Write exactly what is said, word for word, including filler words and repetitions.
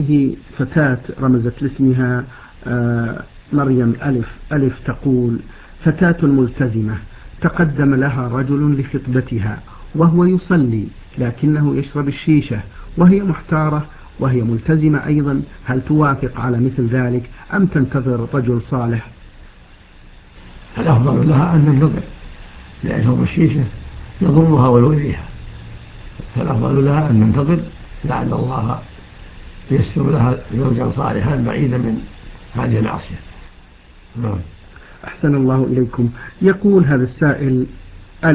هذه فتاة رمزت لاسمها مريم ألف ألف، تقول: فتاة ملتزمة تقدم لها رجل لخطبتها وهو يصلي لكنه يشرب الشيشة وهي محتارة وهي ملتزمة أيضا، هل توافق على مثل ذلك أم تنتظر رجل صالح؟ الأفضل لها أن تنتظر، لأن شرب الشيشة يضرها ويؤذيها، فالأفضل لها أن تنتظر لعل الله ييسر لها زوجا صالحا بعيدا من هذه المعصية. أحسن الله إليكم. يقول هذا السائل: